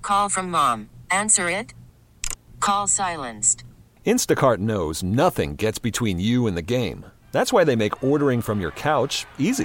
Call from mom. Answer it. Call silenced. Instacart knows nothing gets between you and the game. That's why they make ordering from your couch easy.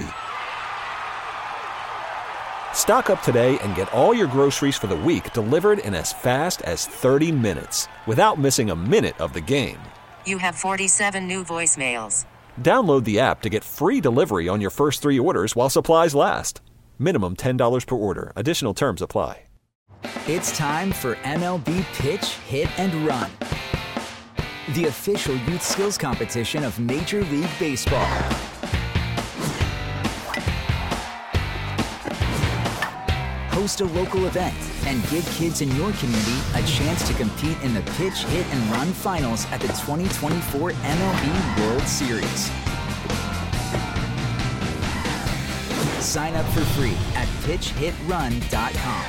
Stock up today and get all your groceries for the week delivered in as fast as 30 minutes without missing a minute of the game. You have 47 new voicemails. Download the app to get free delivery on your first 3 orders while supplies last. Minimum $10 per order. Additional terms apply. It's time for MLB Pitch, Hit, and Run, the official youth skills competition of Major League Baseball. Host a local event and give kids in your community a chance to compete in the Pitch, Hit, and Run finals at the 2024 MLB World Series. Sign up for free at pitchhitrun.com.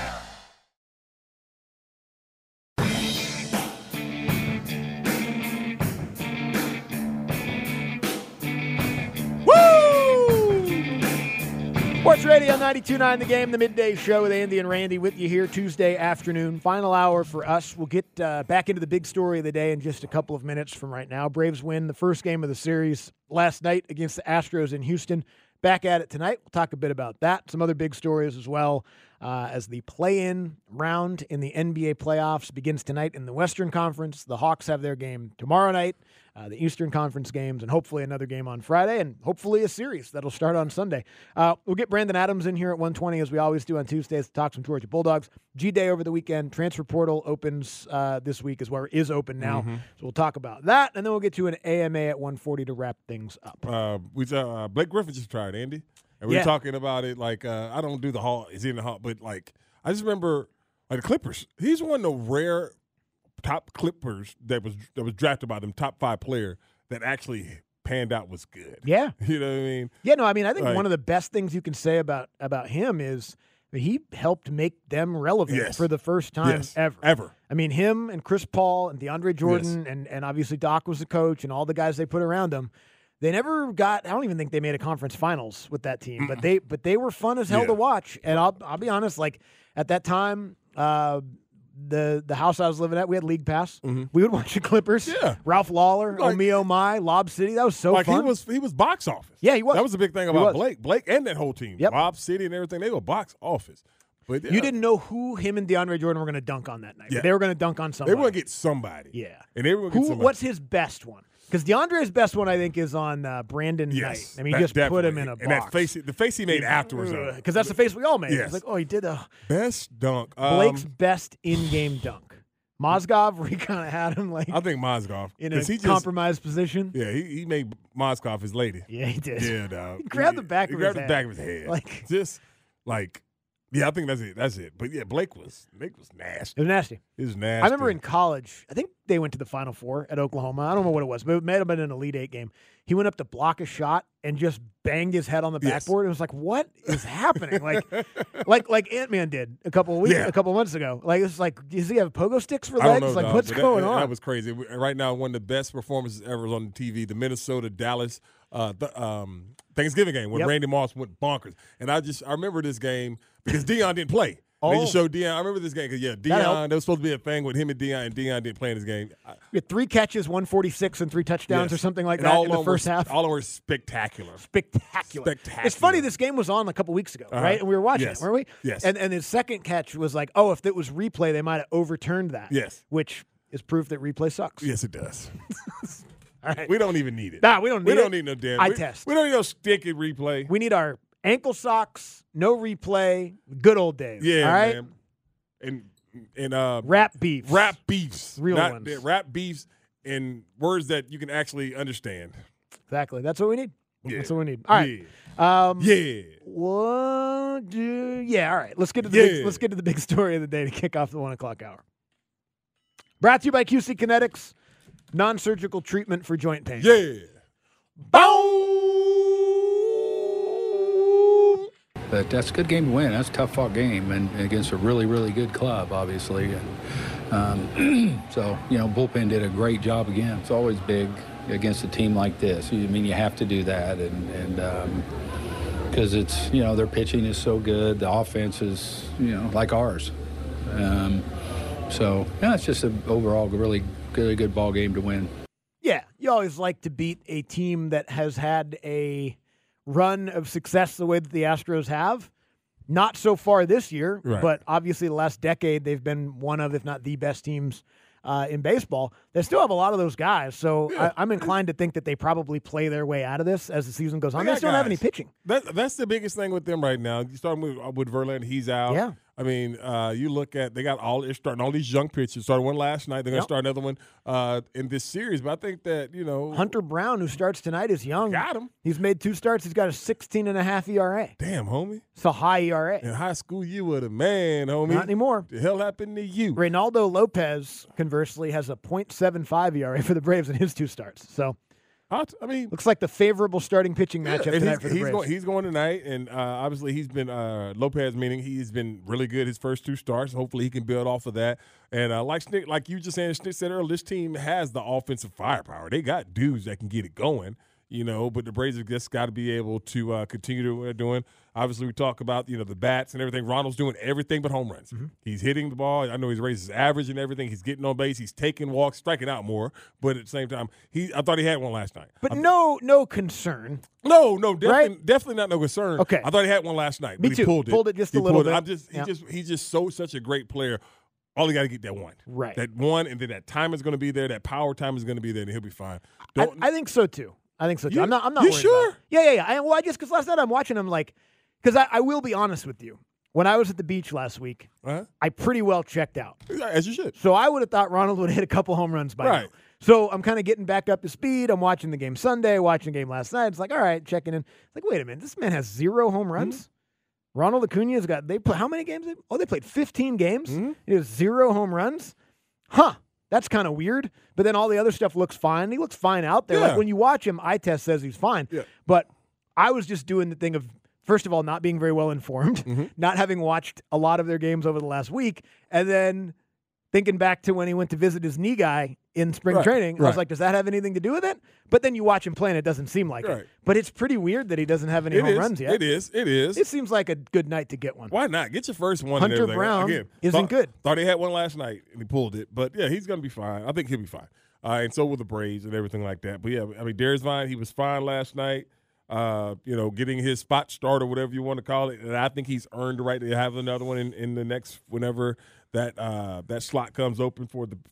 Sports Radio 92.9 The Game, the midday show with Andy and Randy with you here Tuesday afternoon. Final hour for us. We'll get back into the big story of the day in just a couple of minutes from right now. Braves win the first game of the series last night against the Astros in Houston. Back at it tonight. We'll talk a bit about that. Some other big stories as well as the play-in round in the NBA playoffs begins tonight in the Western Conference. The Hawks have their game tomorrow night, the Eastern Conference games, and hopefully another game on Friday, and hopefully a series that'll start on Sunday. We'll get Brandon Adams in here at 1:20, as we always do on Tuesdays, to talk some Georgia Bulldogs. G-Day over the weekend. Transfer portal opens this week as well, or is open now. So we'll talk about that, and then we'll get to an AMA at 1:40 to wrap things up. Blake Griffin just tried, Andy. And we were talking about it like, I don't do the Hall. Is he in the Hall? But, like, I just remember, like, the Clippers. He's one of the rare top Clippers that was drafted by them, top 5 player that actually panned out was good. Yeah. You know what I mean? Yeah, no, I mean, I think one of the best things you can say about him is he helped make them relevant for the first time ever. I mean, him and Chris Paul and DeAndre Jordan and obviously Doc was the coach and all the guys they put around him. They never got. I don't even think they made a conference finals with that team, but they were fun as hell to watch. And I'll be honest, like at that time, the house I was living at, we had League Pass. We would watch the Clippers. Yeah, Ralph Lawler, Oh My, Lob City. That was so fun. He was box office. Yeah, he was. That was the big thing about Blake and that whole team. Yep. Lob City and everything. They were box office. But you didn't know who him and DeAndre Jordan were going to dunk on that night. Yeah. They were going to dunk on somebody. They were going to get somebody. Yeah, and they were going to get somebody. What's his best one? Because DeAndre's best one, I think, is on Brandon Knight. I mean, he just put him in a box. And that face, the face he made afterwards. Because that's the face we all made. Yes. It's like, oh, he did a best dunk. Blake's best in-game dunk. Mozgov, where he kind of had him like. I think Mozgov in a compromised position. Yeah, he made Mozgov his lady. Yeah, he did. Yeah, dog. He grabbed the back of his head. Grabbed the back of his head. Like just like. Yeah, I think that's it. But yeah, Blake was nasty. It was nasty. It was nasty. I remember in college, I think they went to the Final Four at Oklahoma. I don't know what it was, but it may have been an Elite Eight game. He went up to block a shot and just banged his head on the backboard. It was like, what is happening? like Ant-Man did a couple months ago. Like it's like, does he have pogo sticks for legs? Like what's going on? That was crazy. Right now, one of the best performances ever on TV, the Minnesota-Dallas Thanksgiving game when Randy Moss went bonkers. And I remember this game because Deion didn't play. They just showed Deion. I remember this game because, Deion, there was supposed to be a thing with him and Deion didn't play in this game. We had 3 catches, 146, and 3 touchdowns or something like that in the first half. All of them were spectacular. It's funny, this game was on a couple weeks ago, right? And we were watching it, weren't we? Yes. And his second catch was like, if it was replay, they might have overturned that. Yes. Which is proof that replay sucks. Yes, it does. All right. We don't even need it. Nah, we don't need no damn. Eye test. We don't need no sticky replay. We need our ankle socks, no replay, good old days. Yeah, all right? man. And rap beefs. Rap beefs. Real ones. Rap beefs in words that you can actually understand. Exactly. That's what we need. Yeah. That's what we need. All right. All right. Let's get to the big story of the day to kick off the 1 o'clock hour. Brought to you by QC Kinetics. Non-surgical treatment for joint pain. Yeah. Boom! But that's a good game to win. That's a tough-fought game and against a really, really good club, obviously. And so, bullpen did a great job again. It's always big against a team like this. You have to do that, and because it's, their pitching is so good. The offense is, like ours. So, yeah, it's just an overall really good ball game to win. Yeah, you always like to beat a team that has had a run of success the way that the Astros have. Not so far this year, Right. but obviously the last decade they've been one of, if not the best teams in baseball. They still have a lot of those guys, so I'm inclined to think that they probably play their way out of this as the season goes on. They still don't have any pitching. That's the biggest thing with them right now. You start with Verlander, he's out. Yeah. I mean, you look at they're starting all these young pitchers. Started one last night. They're going to start another one in this series. But I think that Hunter Brown, who starts tonight, is young. Got him. He's made 2 starts. He's got a 16.5 ERA. Damn, homie. It's a high ERA. In high school, you were the man, homie. Not anymore. The hell happened to you? Reynaldo Lopez, conversely, has a .75 ERA for the Braves in his 2 starts. So, I mean, looks like the favorable starting pitching matchup and tonight for the Braves. he's going tonight, and obviously he's been Lopez. Meaning he's been really good his first 2 starts. Hopefully he can build off of that. And like you just said, Snick said earlier, this team has the offensive firepower. They got dudes that can get it going. But the Braves have just got to be able to continue to what they're doing. Obviously, we talk about, the bats and everything. Ronald's doing everything but home runs. Mm-hmm. He's hitting the ball. I know he's raised his average and everything. He's getting on base. He's taking walks, striking out more. But at the same time, I thought he had one last night. But no concern. No, definitely not no concern. Okay. I thought he had one last night. Me but too. He pulled it just a little bit. He's just such a great player. All he got to get that one. Right. That one, and then that time is going to be there. That power time is going to be there, and he'll be fine. I think so too. I'm not you worried sure? about it. Yeah. I just because last night I'm watching him because I will be honest with you. When I was at the beach last week, I pretty well checked out. As you should. So I would have thought Ronald would have hit a couple home runs by now. So I'm kind of getting back up to speed. I'm watching the game Sunday, watching the game last night. It's like, all right, checking in. It's like, wait a minute, this man has 0 home runs? Mm-hmm. Ronald Acuna's they put how many games? They played 15 games. Mm-hmm. He has 0 home runs? Huh. That's kind of weird. But then all the other stuff looks fine. He looks fine out there. Yeah. Like when you watch him, eye test says he's fine. Yeah. But I was just doing the thing of, first of all, not being very well informed, not having watched a lot of their games over the last week, and then thinking back to when he went to visit his knee guy in spring training. I was like, does that have anything to do with it? But then you watch him play and it doesn't seem like it. But it's pretty weird that he doesn't have any home runs yet. It is. It seems like a good night to get one. Why not? Get your first one. Hunter and Brown again, isn't good. Thought he had one last night and he pulled it. But, yeah, he's going to be fine. I think he'll be fine. And so will the Braves and everything like that. But, yeah, I mean, Darius Vine, he was fine last night. Getting his spot start or whatever you want to call it. And I think he's earned the right to have another one in the next whenever that slot comes open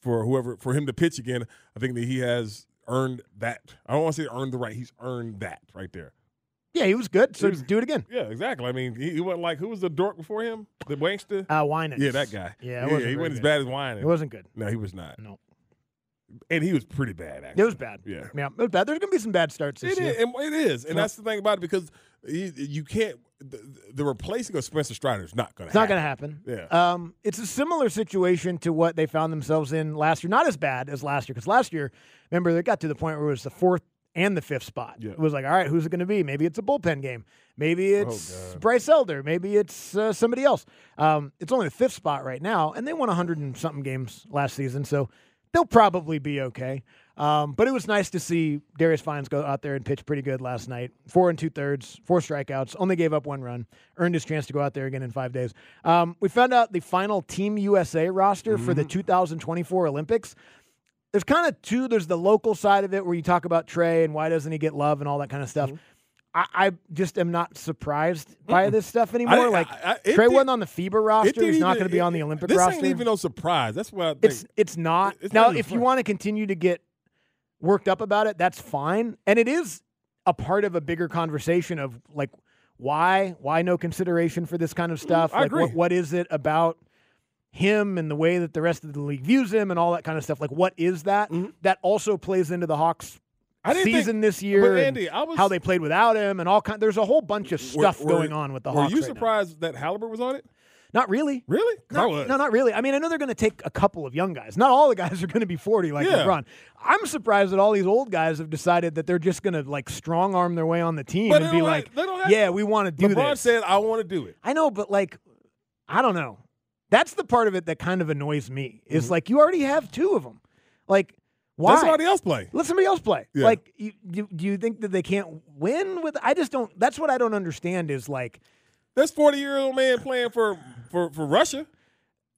for him to pitch again. I think that he has earned that. I don't want to say earned the right. He's earned that right there. Yeah, he was good, so do it again. Yeah, exactly. I mean, he wasn't like, who was the dork before him? The wankster? Winans. Yeah, that guy. Yeah, he wasn't as bad as Winans. It wasn't good. No, he was not. No. And he was pretty bad, actually. It was bad. Yeah. It was bad. There's going to be some bad starts this year. It is. And that's the thing about it, because you can't – the replacing of Spencer Strider is not going to happen. It's not going to happen. Yeah. It's a similar situation to what they found themselves in last year. Not as bad as last year, because last year, remember, they got to the point where it was the 4th and the 5th spot. Yeah. It was like, all right, who's it going to be? Maybe it's a bullpen game. Maybe it's Bryce Elder. Maybe it's somebody else. It's only the 5th spot right now, and they won 100-and-something games last season, so they'll probably be okay. But it was nice to see Darius Vines go out there and pitch pretty good last night. 4 2/3, 4 strikeouts, only gave up 1 run, earned his chance to go out there again in 5 days. We found out the final Team USA roster for the 2024 Olympics. There's kind of 2. There's the local side of it where you talk about Trey and why doesn't he get love and all that kind of stuff. I just am not surprised by this stuff anymore. Trey wasn't on the FIBA roster. He's not going to be on the Olympic roster. This ain't even no surprise. That's what I think. It's not. Now, if you want to continue to get worked up about it, that's fine. And it is a part of a bigger conversation of, like, why no consideration for this kind of stuff? I agree. What is it about him and the way that the rest of the league views him and all that kind of stuff? Like, what is that? That also plays into the Hawks season this year, Andy, how they played without him, and all kind. There's a whole bunch of stuff going on with the Hawks. Were you surprised that Halliburton was on it? Not really. Really? No, not really. I mean, I know they're going to take a couple of young guys. Not all the guys are going to be 40 like LeBron. I'm surprised that all these old guys have decided that they're just going to, like, strong arm their way on the team and be like, yeah, we want to do this. LeBron said, I want to do it. I know, but, like, I don't know. That's the part of it that kind of annoys me. Is like, you already have 2 of them. Like, why? Let somebody else play. Let somebody else play. Yeah. Like, do you think that they can't win with? I just don't. That's what I don't understand. Is like, that's 40-year-old man playing for Russia.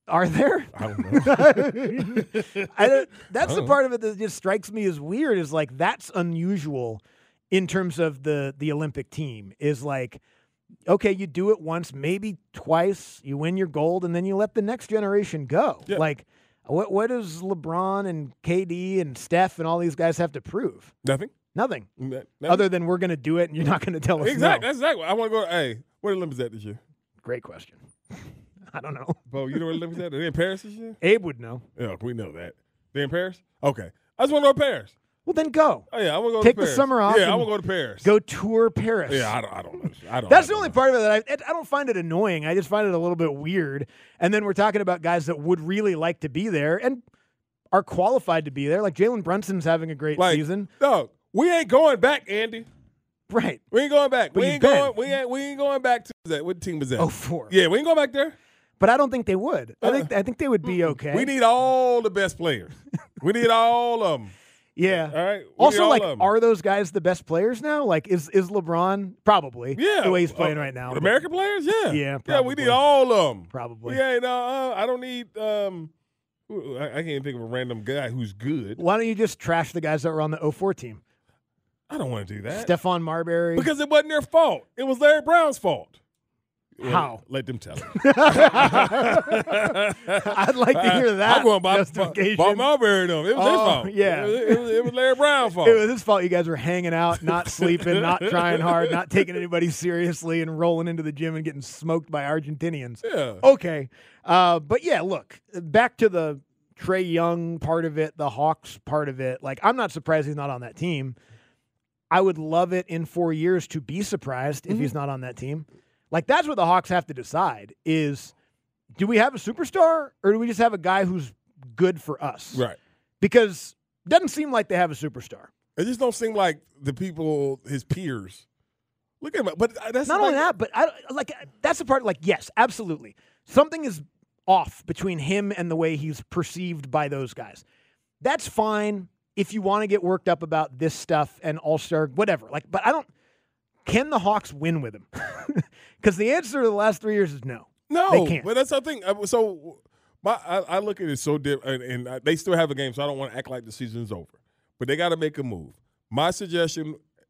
Are there? I don't know. That's the part of it that just strikes me as weird. Is like that's unusual in terms of the Olympic team. Is like, okay, you do it once, maybe twice, you win your gold, and then you let the next generation go. Yeah. Like, what does LeBron and KD and Steph and all these guys have to prove? Nothing. Nothing. Nothing. Other than we're going to do it, and you're not going to tell us Exactly. no. That's exactly. I want to go. Hey, where the Olympics at this year? Great question. I don't know. Bo, you know where the Olympics at? Are they in Paris this year? Abe would know. Yeah, we know that. They in Paris? Okay. I just want to go to Paris. Well, then go. Oh, yeah, I want to go Take to the Paris. summer off Yeah, I and want to go to Paris. Go tour Paris. Yeah, I don't know. That's the only part of it that I don't find it annoying. I just find it a little bit weird. And then we're talking about guys that would really like to be there and are qualified to be there. Like Jalen Brunson's having a great season. No, we ain't going back, Andy. Right. We ain't going back. But We you've ain't been. going. We ain't going back to that. What team was that? 04. Yeah, we ain't going back there. But I don't think they would. I think they would be okay. We need all the best players. We need all of them. Yeah. All right. We need Also, all like, of 'em. are those guys the best players now? Like, is LeBron probably the way he's playing right now? American players, yeah. Yeah, Yeah, we probably. need all of them. Probably. Yeah, no, I don't need. I can't even think of a random guy who's good. Why don't you just trash the guys that were on the 04 team? I don't want to do that. Stephon Marbury. Because it wasn't their fault. It was Larry Brown's fault. How? Let them tell it. I'd like to hear that I'm going by justification. Bob Marbury. Them. It was his fault. Yeah. It was Larry Brown's fault. It was his fault. You guys were hanging out, not sleeping, not trying hard, not taking anybody seriously, and rolling into the gym and getting smoked by Argentinians. Yeah. Okay. But yeah, look, back to the Trae Young part of it, the Hawks part of it. Like, I'm not surprised he's not on that team. I would love it in 4 years to be surprised if he's not on that team. Like, that's what the Hawks have to decide is, do we have a superstar or do we just have a guy who's good for us? Right. Because it doesn't seem like they have a superstar. It just don't seem like the people, his peers. Look at him. But that's Not only that, but that's the part, like, yes, absolutely. Something is off between him and the way he's perceived by those guys. That's fine if you want to get worked up about this stuff and all-star, whatever. Like, but can the Hawks win with him? Because the answer to the last 3 years is no. No, they can't. But that's the thing. So I look at it so different, and they still have a game, so I don't want to act like the season's over. But they got to make a move. My suggestion,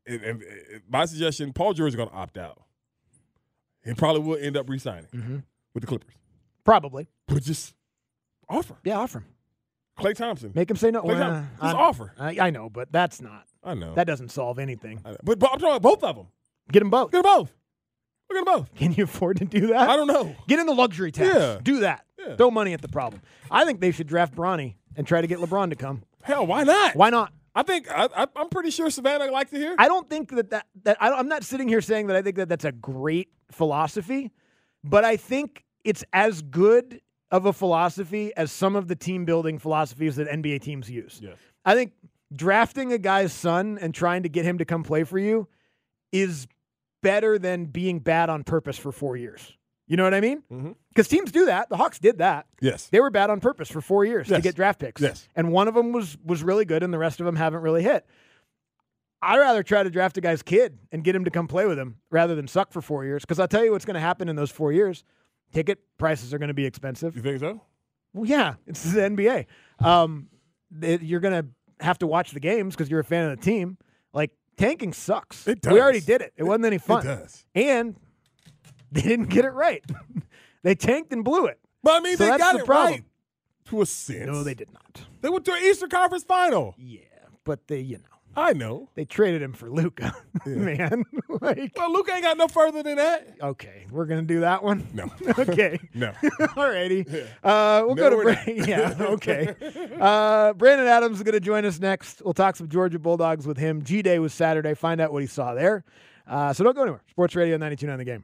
Paul George is going to opt out. He probably will end up re-signing with the Clippers. Probably. But just offer. Yeah, offer him. Klay Thompson. Make him say no. Klay Thompson. Just offer. I know, but that's not. I know. That doesn't solve anything. But I'm talking about both of them. Get them both. Get them both. Look at them both. Can you afford to do that? I don't know. Get in the luxury tax. Yeah. Do that. Yeah. Throw money at the problem. I think they should draft Bronny and try to get LeBron to come. Hell, why not? Why not? I think I'm pretty sure Savannah likes to hear. I don't think I'm not sitting here saying that I think that that's a great philosophy, but I think it's as good of a philosophy as some of the team building philosophies that NBA teams use. Yes. I think drafting a guy's son and trying to get him to come play for you is better than being bad on purpose for 4 years. You know what I mean? Because teams do that. The Hawks did that. Yes. They were bad on purpose for 4 years to get draft picks. Yes. And one of them was really good, and the rest of them haven't really hit. I'd rather try to draft a guy's kid and get him to come play with him rather than suck for 4 years. Because I'll tell you what's going to happen in those 4 years. Ticket prices are going to be expensive. You think so? Well, yeah, it's the NBA. You're going to have to watch the games because you're a fan of the team. Like, tanking sucks. It does. We already did it. It wasn't any fun. It does. And they didn't get it right. They tanked and blew it. But I mean, So they that's got the it problem. right to a sense. No, they did not. They went to an Eastern Conference final. Yeah, but they I know. they traded him for Luka. Man, like, Well, Luke ain't got no further than that. okay, we're gonna do that one. No. Okay. No. Alrighty. We'll go to we're break. Yeah, okay. Brandon Adams is going to join us next. We'll talk some Georgia Bulldogs with him. G-Day was Saturday. Find out what he saw there. So don't go anywhere. Sports Radio 92.9 The Game.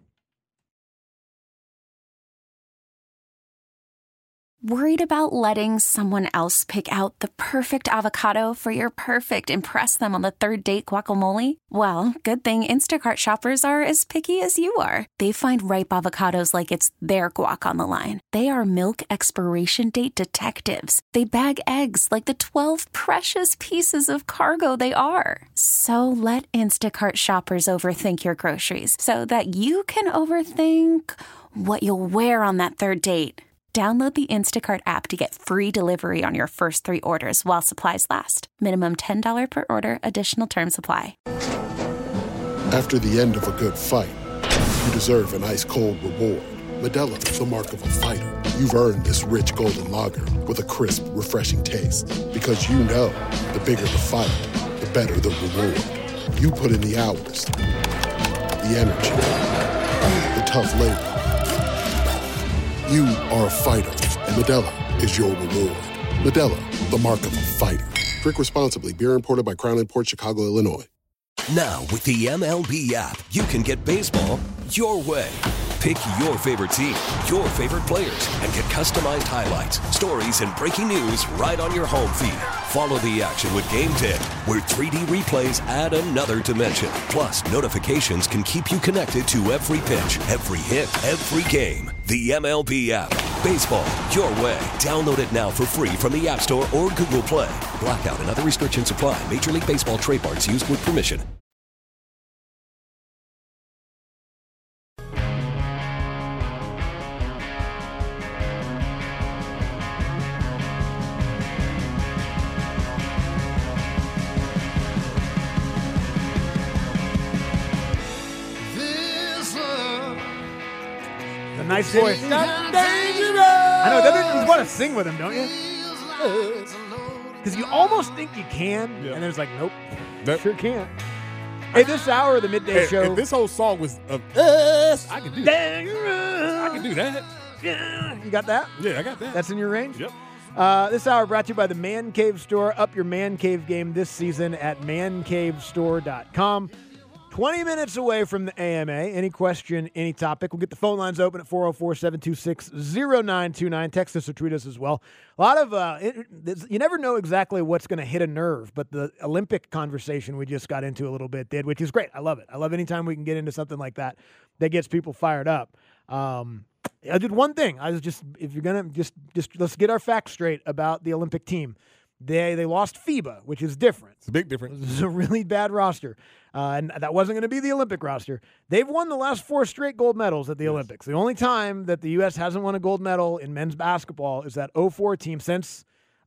Worried about letting someone else pick out the perfect avocado for your perfect impress them on the third date guacamole? Well, good thing Instacart shoppers are as picky as you are. They find ripe avocados like it's their guac on the line. They are milk expiration date detectives. They bag eggs like the 12 precious pieces of cargo they are. So let Instacart shoppers overthink your groceries so that you can overthink what you'll wear on that third date. Download the Instacart app to get free delivery on your first 3 orders while supplies last. Minimum $10 per order. Additional terms apply. After the end of a good fight, you deserve an ice-cold reward. Modelo is the mark of a fighter. You've earned this rich golden lager with a crisp, refreshing taste. Because you know, the bigger the fight, the better the reward. You put in the hours, the energy, the tough labor. You are a fighter, and Modelo is your reward. Modelo, the mark of a fighter. Drink responsibly. Beer imported by Crown Imports, Chicago, Illinois. Now, with the MLB app, you can get baseball your way. Pick your favorite team, your favorite players, and get customized highlights, stories, and breaking news right on your home feed. Follow the action with Game Day, where 3D replays add another dimension. Plus, notifications can keep you connected to every pitch, every hit, every game. The MLB app. Baseball your way. Download it now for free from the App Store or Google Play. Blackout and other restrictions apply. Major League Baseball trademarks used with permission. Nice voice. I know, you want to sing with him, don't you? Because you almost think you can, and then it's like, nope, sure can't. Hey, this hour of the midday show. If this whole song was of us, I can do that. I can do that. Yeah, you got that? Yeah, I got that. That's in your range? Yep. This hour brought to you by the Man Cave Store. Up your Man Cave game this season at mancavestore.com. 20 minutes away from the AMA. Any question, any topic. We'll get the phone lines open at 404-726-0929. Text us or tweet us as well. A lot of, you never know exactly what's going to hit a nerve, but the Olympic conversation we just got into a little bit did, which is great. I love it. I love anytime we can get into something like that gets people fired up. I did one thing. I was just, if you're going to, just let's get our facts straight about the Olympic team. They lost FIBA, which is different. It's a big difference. It's a really bad roster. And that wasn't going to be the Olympic roster. They've won the last 4 straight gold medals at the Olympics. The only time that the U.S. hasn't won a gold medal in men's basketball is that 04 team since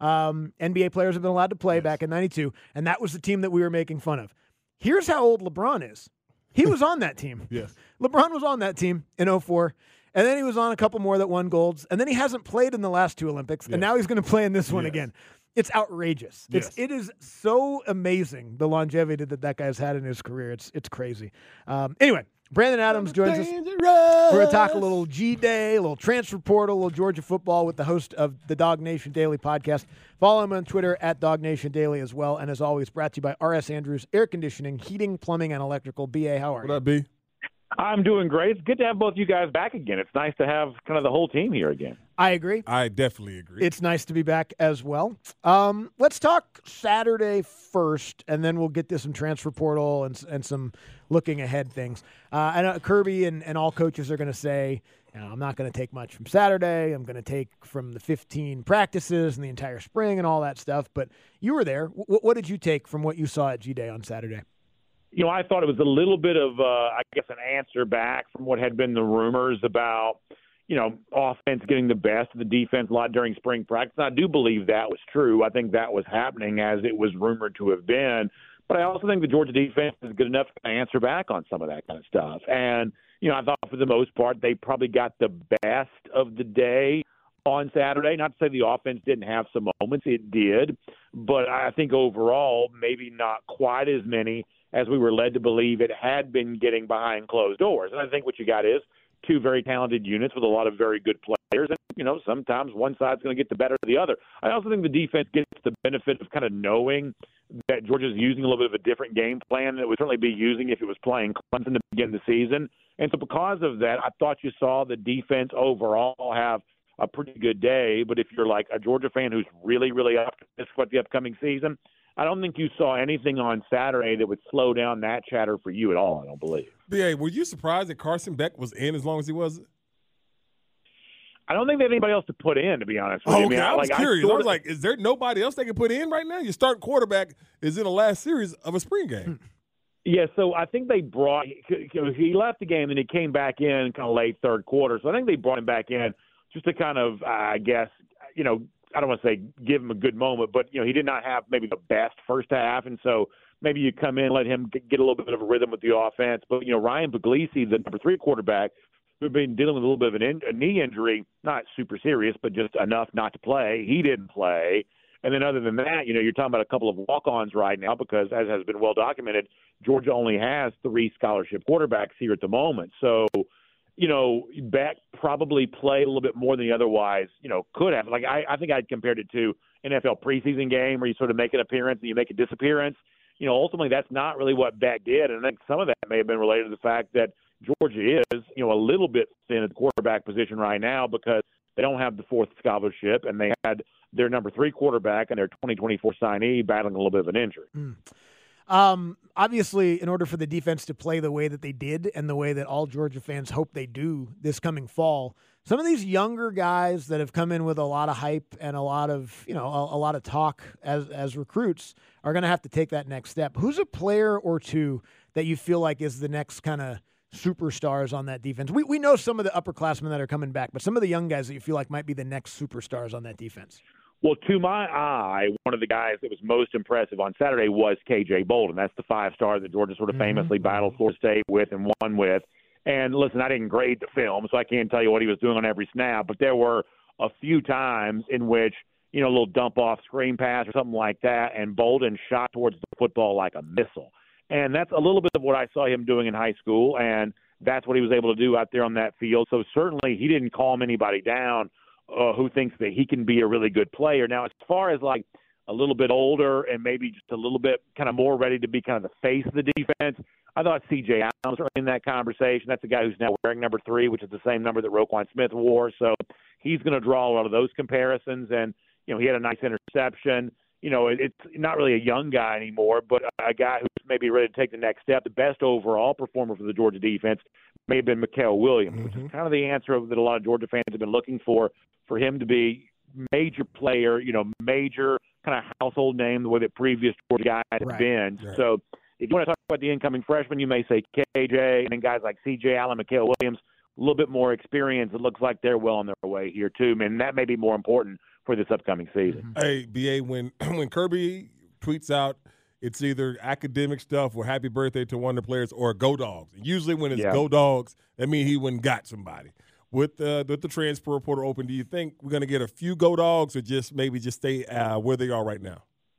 NBA players have been allowed to play back in 92. And that was the team that we were making fun of. Here's how old LeBron is. He was on that team. Yes. LeBron was on that team in 04. And then he was on a couple more that won golds. And then he hasn't played in the last 2 Olympics. And now he's going to play in this one again. It's outrageous. Yes. It is so amazing, the longevity that guy's had in his career. It's crazy. Anyway, Brandon Adams joins us. We're going to talk a little G-Day, a little transfer portal, a little Georgia football with the host of the Dog Nation Daily podcast. Follow him on Twitter at Dog Nation Daily as well. And as always, brought to you by R.S. Andrews Air Conditioning, Heating, Plumbing, and Electrical. B.A., how are you? What up, B? I'm doing great. It's good to have both you guys back again. It's nice to have kind of the whole team here again. I agree. I definitely agree. It's nice to be back as well. Let's talk Saturday first, and then we'll get to some transfer portal and some looking ahead things. I know Kirby and all coaches are going to say, I'm not going to take much from Saturday. I'm going to take from the 15 practices and the entire spring and all that stuff. But you were there. What did you take from what you saw at G-Day on Saturday? I thought it was a little bit of, an answer back from what had been the rumors about, offense getting the best of the defense a lot during spring practice. And I do believe that was true. I think that was happening as it was rumored to have been. But I also think the Georgia defense is good enough to answer back on some of that kind of stuff. And, I thought for the most part they probably got the best of the day on Saturday. Not to say the offense didn't have some moments. It did. But I think overall maybe not quite as many as we were led to believe it had been getting behind closed doors. And I think what you got is 2 very talented units with a lot of very good players. And, sometimes one side's going to get the better of the other. I also think the defense gets the benefit of kind of knowing that Georgia's using a little bit of a different game plan than it would certainly be using if it was playing Clemson to begin the season. And so because of that, I thought you saw the defense overall have a pretty good day. But if you're like a Georgia fan who's really, really optimistic about the upcoming season, I don't think you saw anything on Saturday that would slow down that chatter for you at all, I don't believe. B.A., were you surprised that Carson Beck was in as long as he was? I don't think they had anybody else to put in, to be honest with you. Okay. I was curious. I was like, is there nobody else they can put in right now? Your starting quarterback is in the last series of a spring game. Yeah, so I think they brought – he left the game and he came back in kind of late third quarter. So I think they brought him back in just to kind of, I guess, I don't want to say give him a good moment, but, he did not have maybe the best first half. And so maybe you come in, let him get a little bit of a rhythm with the offense. But, Ryan Puglisi, the number 3 quarterback, who'd been dealing with a little bit of a knee injury, not super serious, but just enough not to play. He didn't play. And then other than that, you're talking about a couple of walk-ons right now because, as has been well documented, Georgia only has 3 scholarship quarterbacks here at the moment. So, Beck probably played a little bit more than he otherwise, could have. Like, I think I'd compared it to NFL preseason game where you sort of make an appearance and you make a disappearance. Ultimately that's not really what Beck did. And I think some of that may have been related to the fact that Georgia is, a little bit thin at the quarterback position right now because they don't have the 4th scholarship and they had their number 3 quarterback and their 2024 signee battling a little bit of an injury. Obviously, in order for the defense to play the way that they did and the way that all Georgia fans hope they do this coming fall, some of these younger guys that have come in with a lot of hype and a lot of, a lot of talk as recruits are going to have to take that next step. Who's a player or two that you feel like is the next kind of superstars on that defense? We know some of the upperclassmen that are coming back, but some of the young guys that you feel like might be the next superstars on that defense. Well, to my eye, one of the guys that was most impressive on Saturday was K.J. Bolden. That's the 5-star that Georgia sort of famously battled Florida State with and won with. And listen, I didn't grade the film, so I can't tell you what he was doing on every snap, but there were a few times in which, a little dump-off screen pass or something like that, and Bolden shot towards the football like a missile. And that's a little bit of what I saw him doing in high school, and that's what he was able to do out there on that field. So certainly he didn't calm anybody down who thinks that he can be a really good player. Now, as far as like a little bit older and maybe just a little bit kind of more ready to be kind of the face of the defense, I thought C.J. Allen was in that conversation. That's a guy who's now wearing number 3, which is the same number that Roquan Smith wore. So he's going to draw a lot of those comparisons. And, he had a nice interception. It's not really a young guy anymore, but a guy who's maybe ready to take the next step. The best overall performer for the Georgia defense may have been Mikael Williams, which is kind of the answer that a lot of Georgia fans have been looking for him to be major player, major kind of household name, the way that previous Georgia guys have been. Right. So if you want to talk about the incoming freshmen, you may say KJ, and then guys like C.J. Allen, Mikael Williams, a little bit more experience. It looks like they're well on their way here, too. And that may be more important for this upcoming season. Hey, B.A., when Kirby tweets out, it's either academic stuff or happy birthday to one of the players or go Dogs. Usually when it's go Dogs, that means he went and got somebody. With the transfer portal open, do you think we're going to get a few go Dogs or just stay where they are right now?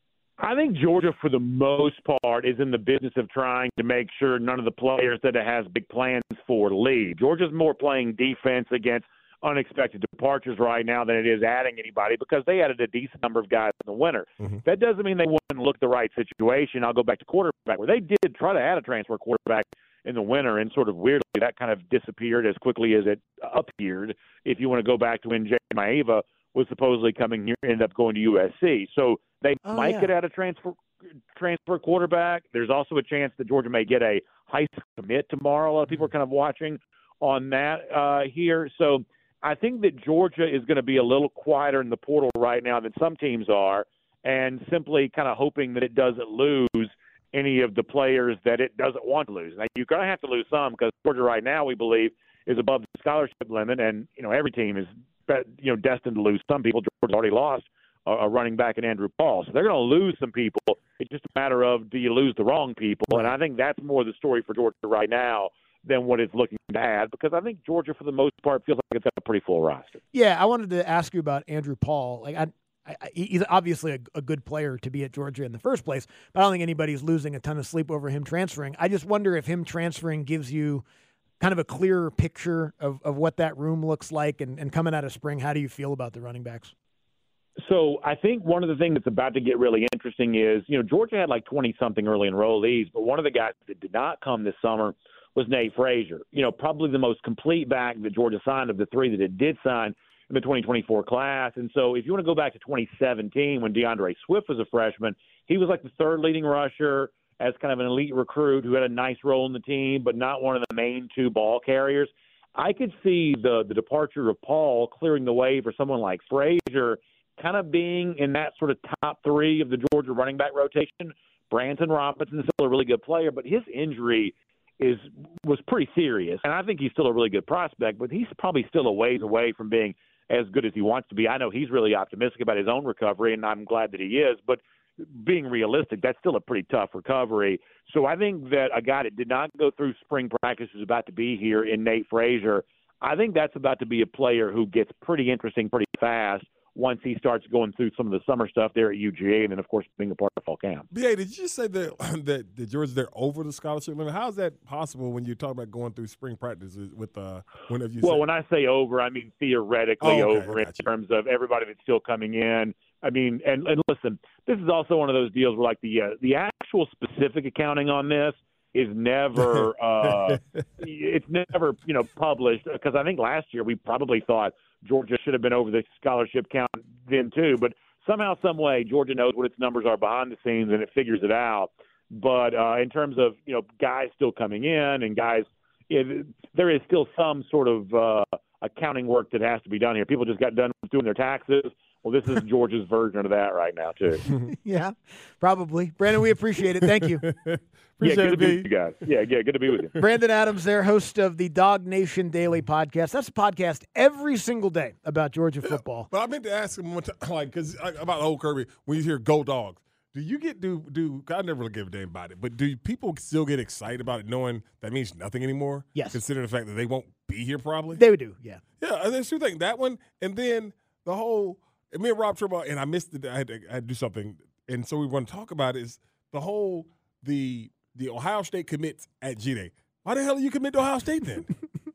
I think Georgia, for the most part, is in the business of trying to make sure none of the players that it has big plans for leave. Georgia's more playing defense against unexpected departures right now than it is adding anybody because they added a decent number of guys in the winter. That doesn't mean they wouldn't look the right situation. I'll go back to quarterback, where they did try to add a transfer quarterback in the winter, and sort of weirdly that kind of disappeared as quickly as it appeared. If you want to go back to when Jay Maeva was supposedly coming here, ended up going to USC. So they might get out a transfer quarterback. There's also a chance that Georgia may get a high school commit tomorrow. A lot of people are kind of watching on that here. So I think that Georgia is going to be a little quieter in the portal right now than some teams are, and simply kind of hoping that it doesn't lose any of the players that it doesn't want to lose. Now, you're going to have to lose some because Georgia right now, we believe, is above the scholarship limit, and every team is destined to lose some people. Georgia's already lost a running back in Andrew Paul, so they're going to lose some people. It's just a matter of, do you lose the wrong people? And I think that's more the story for Georgia right now than what it's looking to add, because I think Georgia, for the most part, feels like it's got a pretty full roster. Yeah, I wanted to ask you about Andrew Paul. He's obviously a good player to be at Georgia in the first place, but I don't think anybody's losing a ton of sleep over him transferring. I just wonder if him transferring gives you kind of a clearer picture of what that room looks like, and coming out of spring, how do you feel about the running backs? So I think one of the things that's about to get really interesting is, Georgia had like 20-something early enrollees, but one of the guys that did not come this summer was Nate Frazier. Probably the most complete back that Georgia signed of the 3 that it did sign in the 2024 class. And so if you want to go back to 2017 when DeAndre Swift was a freshman, he was like the 3rd leading rusher as kind of an elite recruit who had a nice role in the team, but not one of the main 2 ball carriers. I could see the departure of Paul clearing the way for someone like Frazier kind of being in that sort of top 3 of the Georgia running back rotation. Branson Robinson is still a really good player, but his injury was pretty serious. And I think he's still a really good prospect, but he's probably still a ways away from being as good as he wants to be. I know he's really optimistic about his own recovery, and I'm glad that he is, but being realistic, that's still a pretty tough recovery. So I think that a guy that did not go through spring practice is about to be here in Nate Frazier. I think that's about to be a player who gets pretty interesting pretty fast once he starts going through some of the summer stuff there at UGA, and then, of course, being a part of fall camp. BA, did you just say that Georgia, they're over the scholarship limit? How is that possible when you talk about going through spring practice with whenever you when I say over, I mean theoretically over in terms of everybody that's still coming in. I mean, and listen, this is also one of those deals where, like, the actual specific accounting on this is never it's never published, because I think last year we probably thought Georgia should have been over the scholarship count then too, but somehow, some way, Georgia knows what its numbers are behind the scenes and it figures it out. But in terms of guys still coming in and guys, there is still some sort of accounting work that has to be done here. People just got done doing their taxes. Well, this is Georgia's version of that right now, too. Yeah, probably. Brandon, we appreciate it. Thank you. Good to be with you guys. Yeah, good to be with you. Brandon Adams there, host of the Dog Nation Daily Podcast. That's a podcast every single day about Georgia football. But I meant to ask him one time, because about Old Kirby, when you hear Go Dogs, do you get I never really give a damn about it, but do people still get excited about it knowing that means nothing anymore? Yes. Considering the fact that they won't be here probably? They would do, yeah. Yeah, and there's two things. That one, and then the whole – me and Rob Trimble, and I missed it. I had to do something, and so we want to talk about is the whole the Ohio State commits at G-Day. Why the hell are you committed to Ohio State then?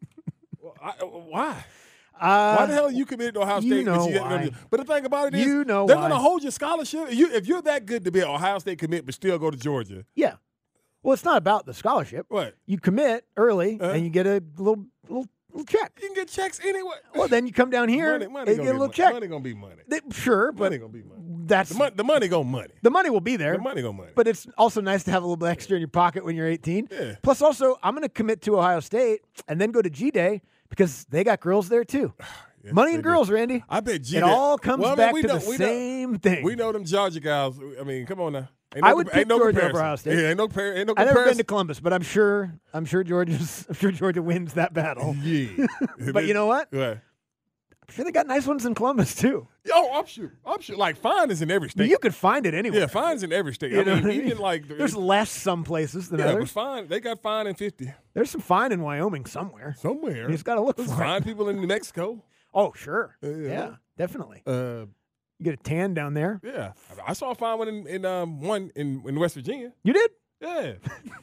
Why? Why the hell are you committed to Ohio State? You know why. But the thing about it is they're going to hold your scholarship. If you're that good to be an Ohio State commit but still go to Georgia. Yeah. Well, it's not about the scholarship. What? You commit early and you get a little check. You can get checks anyway. Well, then you come down here and get a little check. Money going to be money. Sure, but money going to be money. That's the money going money. The money will be there. The money going money. But it's also nice to have a little extra in your pocket when you're 18. Yeah. Plus, also, I'm going to commit to Ohio State and then go to G-Day because they got girls there too. Yes, money and girls, Randy. I bet G-Day. It all comes back to the same thing. We know them Georgia guys. I mean, come on now. I would pick Georgia over Ohio State. Yeah, ain't no comparison. I've never been to Columbus, but I'm sure Georgia wins that battle. Yeah. But you know what? What? I'm sure they got nice ones in Columbus too. Oh, I'm sure. Like, fine is in every state. You could find it anywhere. Yeah, fine's in every state. You know what I mean? Even like there's less some places than but others. fine. They got fine in 50. There's some fine in Wyoming somewhere. Somewhere. You just got to look for fine people in New Mexico. Oh, sure. Yeah, definitely. You get a tan down there. Yeah, I saw a fine one in West Virginia. You did? Yeah.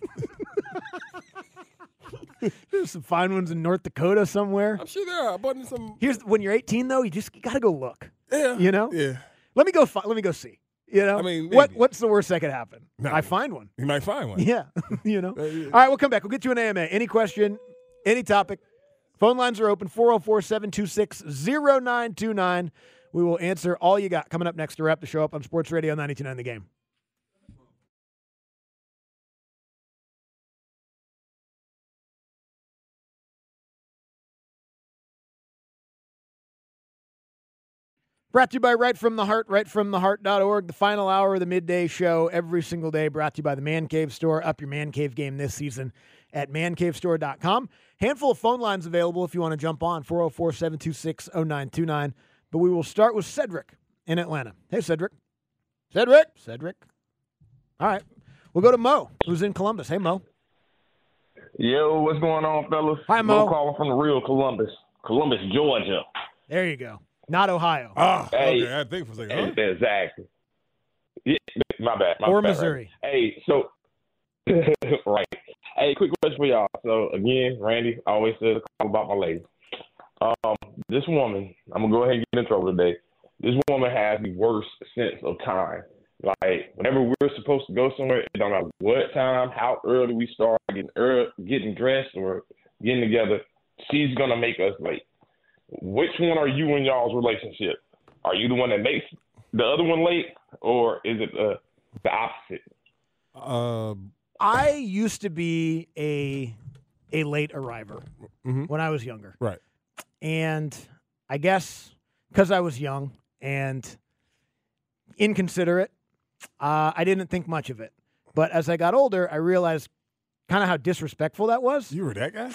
There's some fine ones in North Dakota somewhere. I'm sure there are, but Here's when you're 18 though, you got to go look. Yeah. You know? Yeah. Let me go see. You know? I mean, what's the worst that could happen? No. I find one. You might find one. Yeah. You know. All right, we'll come back. We'll get you an AMA. Any question, any topic. Phone lines are open, 404-726-0929. We will answer all you got coming up next to wrap the show up on Sports Radio 92.9 The Game. Brought to you by Right From The Heart, rightfromtheheart.org. The final hour of the midday show every single day brought to you by the Man Cave Store. Up your Man Cave game this season at mancavestore.com. Handful of phone lines available if you want to jump on, 404-726-0929. But we will start with Cedric in Atlanta. Hey, Cedric. Cedric. All right. We'll go to Mo, who's in Columbus. Hey, Mo. Yo, what's going on, fellas? Hi, Mo. Calling from the real Columbus, Georgia. There you go. Not Ohio. Hey, okay. I think for a second. Exactly. Yeah, my bad. Or Missouri. Right. Hey, so right. Hey, quick question for y'all. So again, Randy always says to call about my lady. This woman, I'm gonna go ahead and get in trouble today. This woman has the worst sense of time. Like whenever we're supposed to go somewhere, it don't matter what time, how early we start getting dressed or getting together, she's gonna make us late. Which one are you in y'all's relationship? Are you the one that makes the other one late, or is it the opposite? I used to be a late arriver when I was younger. Right. And I guess because I was young and inconsiderate, I didn't think much of it. But as I got older, I realized kind of how disrespectful that was. You were that guy?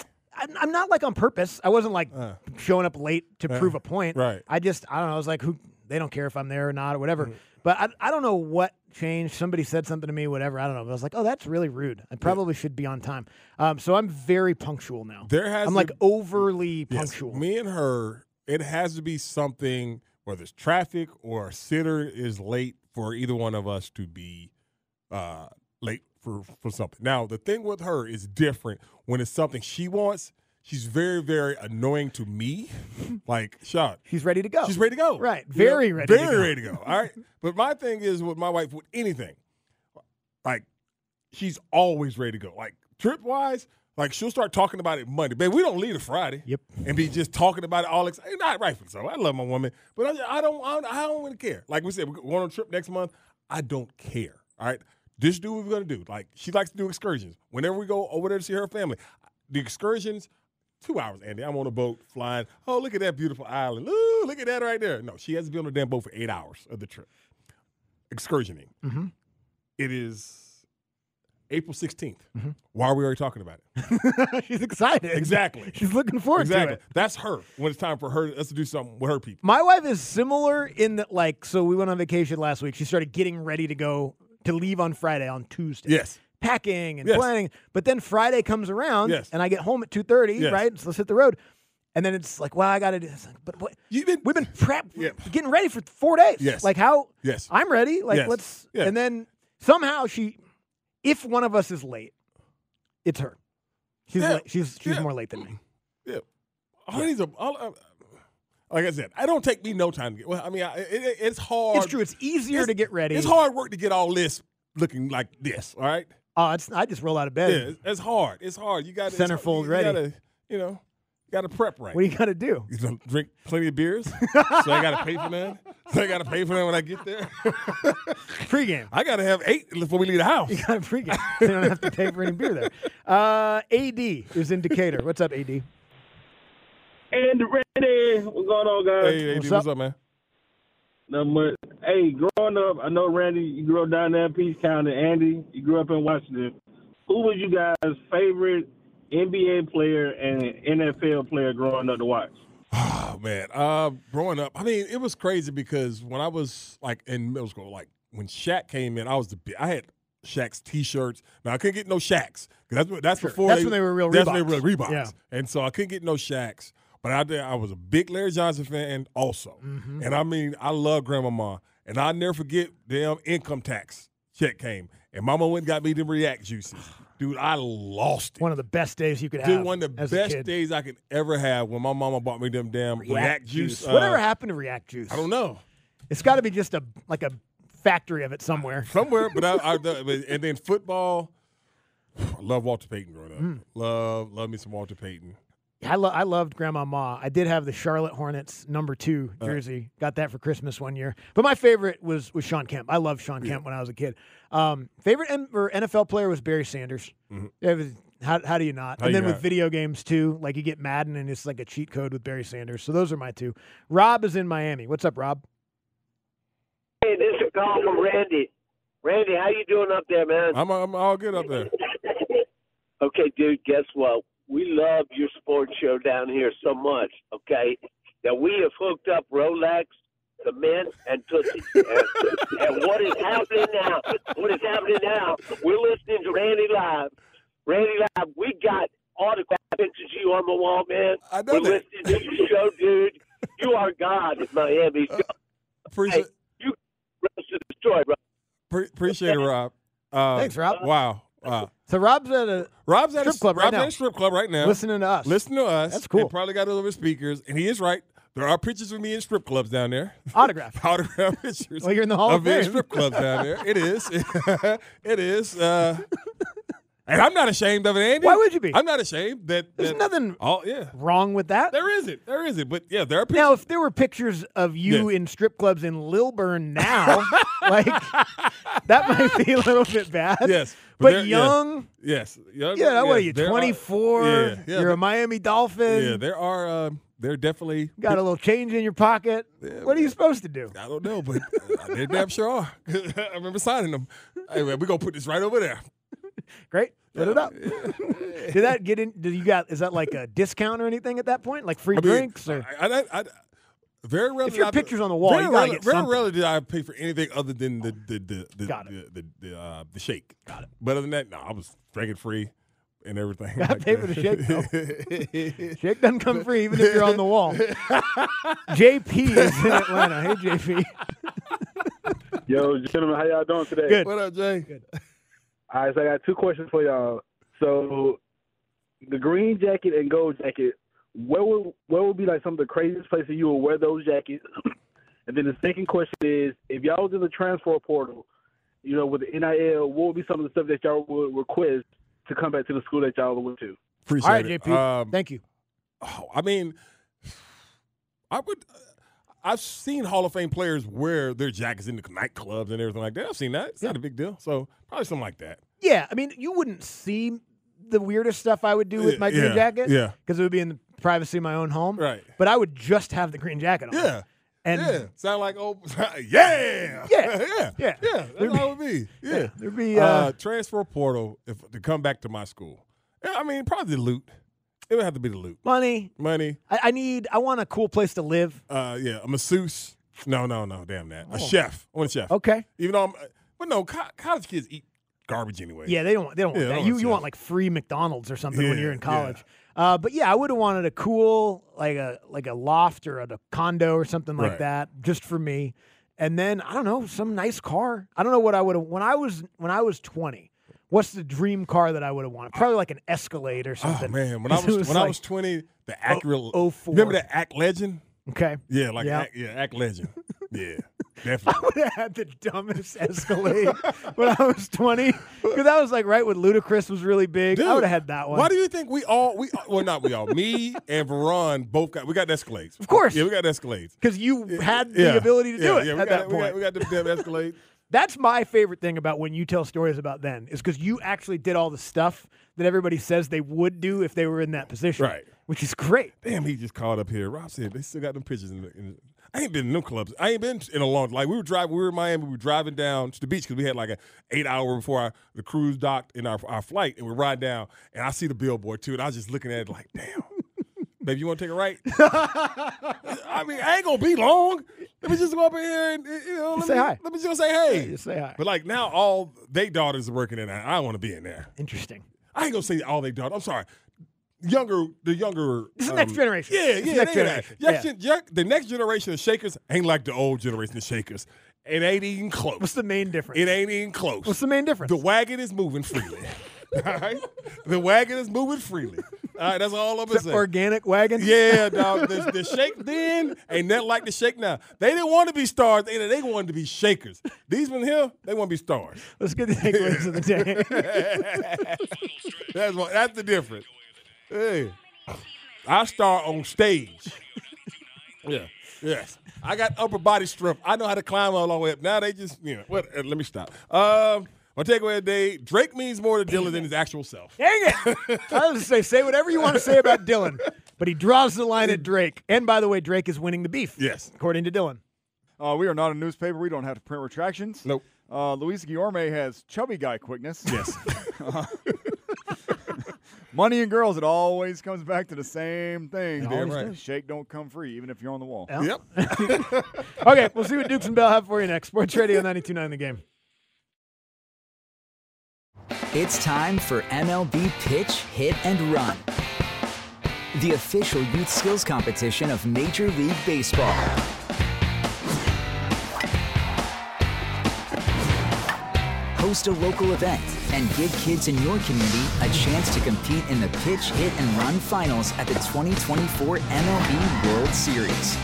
I'm not like on purpose. I wasn't like showing up late to prove a point. Right. I don't know. I was like, they don't care if I'm there or not or whatever. But I don't know what changed. Somebody said something to me, whatever. I don't know. But I was like, oh, that's really rude. I probably should be on time. So I'm very punctual now. I'm like overly punctual. Me and her, it has to be something, whether it's traffic or a sitter is late for either one of us to be late for something. Now, the thing with her is different when it's something she wants. She's very, very annoying to me. Like, Sean. She's ready to go. She's ready to go. Right. Very ready to go. Very ready to go. All right. But my thing is with my wife, with anything, like, she's always ready to go. Like, trip-wise, like, she'll start talking about it Monday. Babe, we don't leave to Friday. Yep. And be just talking about it all. Not rightfully so. I love my woman. But I don't really care. Like we said, we're going on a trip next month. I don't care. All right. Just do what we're going to do. Like, she likes to do excursions. Whenever we go over there to see her family, the excursions, 2 hours, Andy. I'm on a boat flying. Oh, look at that beautiful island. Ooh, look at that right there. No, she has to be on a damn boat for 8 hours of the trip. Excursioning. Mm-hmm. It is April 16th. Mm-hmm. Why are we already talking about it? She's excited. Exactly. She's looking forward to it. That's her when it's time for us to do something with her people. My wife is similar in that, like, so we went on vacation last week. She started getting ready to leave on Friday on Tuesday. Yes. Packing and planning. But then Friday comes around and I get home at 2:30, right? So let's hit the road. And then it's like, well, I got to do this. But what? We've been getting ready for 4 days. Yes. Like how? Yes. I'm ready. Like let's. Yes. And then somehow if one of us is late, it's her. She's late. She's more late than me. Yeah. Like I said, it don't take me no time to get. Well, I mean, it's hard. It's true. It's easier to get ready. It's hard work to get all this looking like this. All right. I just roll out of bed. Yeah, it's hard. It's hard. You got to centerfold ready. You got to prep right. What do you got to do? You drink plenty of beers, so I got to pay for that. So I got to pay for that when I get there. Pregame. I got to have 8 before we leave the house. You got to pregame. You don't have to pay for any beer there. AD is in Decatur. What's up, AD? Andy, Randy, what's going on, guys? Hey, AD, what's up, man? Not much. Hey, growing up, I know, Randy, you grew up down there in Peace County. Andy, you grew up in Washington. Who was you guys' favorite NBA player and NFL player growing up to watch? Oh, man. Growing up, I mean, it was crazy because when I was, like, in middle school, like, when Shaq came in, I had Shaq's T-shirts. Now, I couldn't get no Shaqs. That's before when they were real Reeboks. That's when they were real Reeboks. Yeah. And so I couldn't get no Shaqs. But I was a big Larry Johnson fan also. Mm-hmm. And I mean, I love Grandmama. And I'll never forget the income tax check came. And Mama went and got me them React juices. Dude, I lost it. One of the best days you could have. Dude, one of the best days I could ever have when my mama bought me them damn React juice. Whatever happened to React juice? I don't know. It's got to be just a factory of it somewhere. But and then football. I love Walter Payton growing up. Love me some Walter Payton. I loved Grandma Ma. I did have the Charlotte Hornets #2 jersey. Got that for Christmas one year. But my favorite was Sean Kemp. I loved Sean Kemp when I was a kid. Favorite NFL player was Barry Sanders. Mm-hmm. How do you not? And then with video games too, like you get Madden and it's like a cheat code with Barry Sanders. So those are my two. Rob is in Miami. What's up, Rob? Hey, this is a call from Randy. Randy, how you doing up there, man? I'm all good up there. Okay, dude, guess what? We love your sports show down here so much, okay, that we have hooked up Rolex, the Mint, and Tootsie. And what is happening now, we're listening to Randy Live. We got autograph pictures of you on the wall, man. I know we're listening to your show, dude. You are God in Miami. Appreciate you rest of the story, bro. Appreciate it, Rob. Thanks, Rob. Wow. So Rob's at a strip club right now. Rob's at a strip club right now. Listening to us. That's cool. And probably got a little bit of speakers. And he is right. There are pictures of me in strip clubs down there. Autograph pictures. Well, you're in the Hall of Fame. In strip clubs down there. It is. It is. And I'm not ashamed of it, Andy. Why would you be? I'm not ashamed that. There's nothing wrong with that. There isn't. But yeah, there are pictures. Now, if there were pictures of you in strip clubs in Lilburn now, like that might be a little bit bad. Yes. But young. Yes. Young, yeah, what are you, 24? Yeah. You're a Miami Dolphin. Yeah, there are. They're definitely. Got a little change in your pocket. Yeah, what are you supposed to do? I don't know, but they damn sure are. I remember signing them. Hey, man, we're going to put this right over there. Great. Put it up. Did that get in? Is that like a discount or anything at that point? Like free drinks? Or? I very rarely. If your picture's on the wall, you gotta get very something. rarely did I pay for anything other than the shake. Got it. But other than that, no, I was drinking free and everything. Gotta pay for the shake, though. Shake doesn't come free even if you're on the wall. JP is in Atlanta. Hey, JP. Yo, gentlemen, how y'all doing today? Good. What up, Jay? Good. All right, so I got two questions for y'all. So, the green jacket and gold jacket, where would be like some of the craziest places you will wear those jackets? And then the second question is, if y'all was in the transfer portal, with the NIL, what would be some of the stuff that y'all would request to come back to the school that y'all went to? Appreciate All right, it. JP. Thank you. I mean, I've seen Hall of Fame players wear their jackets in the nightclubs and everything like that. I've seen that. It's not a big deal. So probably something like that. Yeah, I mean, you wouldn't see the weirdest stuff I would do with my green jacket. Yeah. Because it would be in the privacy of my own home. Right. But I would just have the green jacket on. Yeah. And sound like yeah. Yeah. That's how it would be. Yeah. There'd be transfer portal to come back to my school. Yeah, I mean probably the loot. It would have to be the loot. Money. I want a cool place to live. A masseuse. No, damn that. A chef. I want a chef. Okay. Even though college kids eat garbage anyway. Yeah, they don't want that. You want like free McDonald's or something when you're in college. But yeah, I would have wanted a cool like a loft or a condo or something like that just for me. And then I don't know, some nice car. I don't know what I would have when I was 20. What's the dream car that I would have wanted? Probably like an Escalade or something. Oh man, when I was 20, the Acura. 04. Remember the Act Legend? Okay. Yeah, Act Legend. Yeah, definitely. I would have had the dumbest Escalade when I was 20 because that was like right when Ludacris was really big. Dude, I would have had that one. Why do you think not we all, me and Veron both got Escalades? Of course. Yeah, we got Escalades. Because you had the ability to do it at that point. We got the damn Escalade. That's my favorite thing about when you tell stories about then is because you actually did all the stuff that everybody says they would do if they were in that position. Right. Which is great. Damn, he just called up here. Rob said they still got them pictures I ain't been in them clubs. I ain't been in a long time. Like we were in Miami, we were driving down to the beach because we had like an 8-hour before the cruise docked in our flight, and we ride down, and I see the billboard too, and I was just looking at it like, damn. Baby, you want to take a right? I mean, I ain't going to be long. Let me just go up in here and, say hi. Let me just say hey. Yeah, just say hi. But like now all they daughters are working in there. I don't want to be in there. Interesting. I ain't going to say all they daughters. I'm sorry. The younger. This is the next generation. The next generation of Shakers ain't like the old generation of Shakers. It ain't even close. What's the main difference? It ain't even close. What's the main difference? The wagon is moving freely. All right? The wagon is moving freely. All right, that's all I'm going to say. Organic wagon? Yeah, dog. The shake then ain't nothing like the shake now. They didn't want to be stars. They wanted to be shakers. These ones here, they want to be stars. Let's get the takeaways of the day. That's the difference. Hey, I start on stage. Yeah. Yes. I got upper body strength. I know how to climb all the way up. Now they just, let me stop. My takeaway today, Drake means more to Dylan than his actual self. Dang it. I was going to say whatever you want to say about Dylan, but he draws the line at Drake. And by the way, Drake is winning the beef. Yes. According to Dylan. We are not a newspaper. We don't have to print retractions. Nope. Luis Guillorme has chubby guy quickness. Yes. Money and girls, it always comes back to the same thing. Damn right. Shake don't come free, even if you're on the wall. Yep. Okay, we'll see what Dukes and Bell have for you next. Sports Radio 92.9 The Game. It's time for MLB Pitch, Hit, and Run, the official youth skills competition of Major League Baseball. Host a local event and give kids in your community a chance to compete in the Pitch, Hit, and Run finals at the 2024 MLB World Series.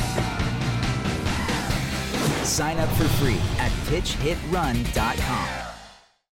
Sign up for free at pitchhitrun.com.